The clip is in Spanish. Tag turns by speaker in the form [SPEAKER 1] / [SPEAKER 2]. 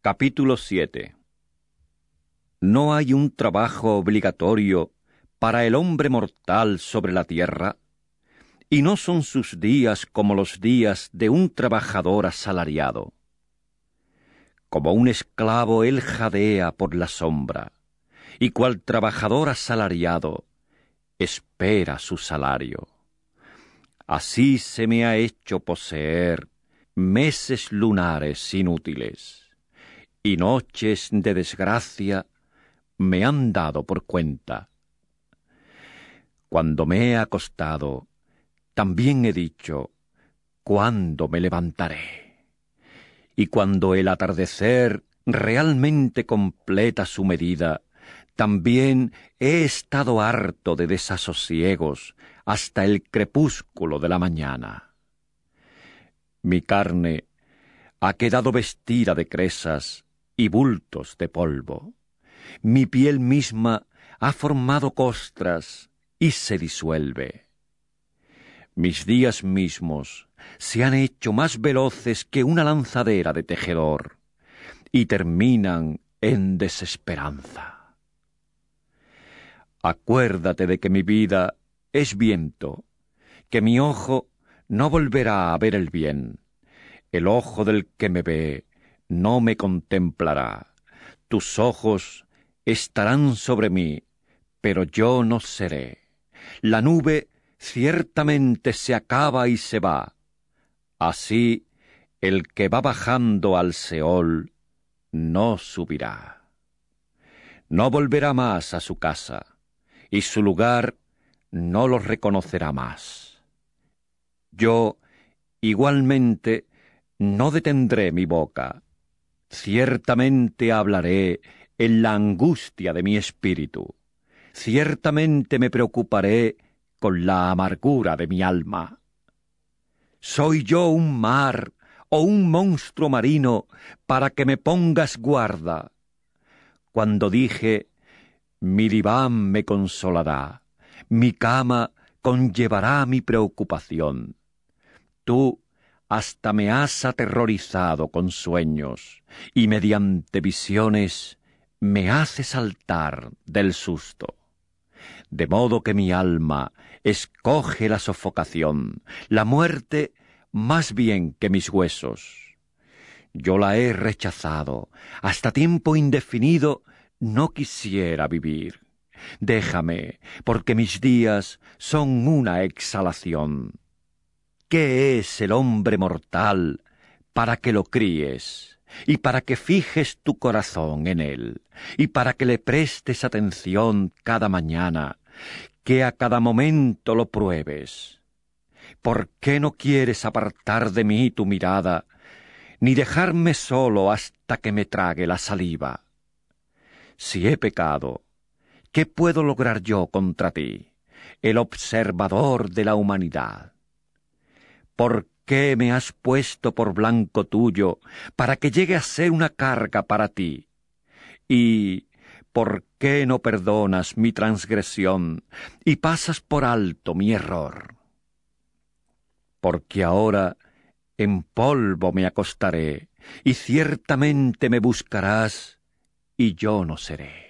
[SPEAKER 1] Capítulo 7. ¿No hay un trabajo obligatorio para el hombre mortal sobre la tierra? ¿Y no son sus días como los días de un trabajador asalariado? Como un esclavo él jadea por la sombra, y cual trabajador asalariado espera su salario. Así se me ha hecho poseer meses lunares inútiles, y noches de desgracia me han dado por cuenta. Cuando me he acostado, también he dicho, ¿cuándo me levantaré? Y cuando el atardecer realmente completa su medida, también he estado harto de desasosiegos hasta el crepúsculo de la mañana. Mi carne ha quedado vestida de cresas y bultos de polvo. Mi piel misma ha formado costras y se disuelve. Mis días mismos se han hecho más veloces que una lanzadera de tejedor y terminan en desesperanza. Acuérdate de que mi vida es viento, que mi ojo no volverá a ver el bien. El ojo del que me ve no me contemplará. Tus ojos estarán sobre mí, pero yo no seré. La nube ciertamente se acaba y se va. Así, el que va bajando al Seol no subirá. No volverá más a su casa, y su lugar no lo reconocerá más. Yo, igualmente, no detendré mi boca. Ciertamente hablaré en la angustia de mi espíritu. Ciertamente me preocuparé con la amargura de mi alma. ¿Soy yo un mar o un monstruo marino para que me pongas guarda? Cuando dije, mi diván me consolará, mi cama conllevará mi preocupación. Tú hasta me has aterrorizado con sueños, y mediante visiones me haces saltar del susto. De modo que mi alma escoge la sofocación, la muerte más bien que mis huesos. Yo la he rechazado, hasta tiempo indefinido no quisiera vivir. Déjame, porque mis días son una exhalación. ¿Qué es el hombre mortal para que lo críes, y para que fijes tu corazón en él, y para que le prestes atención cada mañana, que a cada momento lo pruebes? ¿Por qué no quieres apartar de mí tu mirada, ni dejarme solo hasta que me trague la saliva? Si he pecado, ¿qué puedo lograr yo contra ti, el observador de la humanidad? ¿Por qué me has puesto por blanco tuyo para que llegue a ser una carga para ti? ¿Y por qué no perdonas mi transgresión y pasas por alto mi error? Porque ahora en polvo me acostaré, y ciertamente me buscarás, y yo no seré.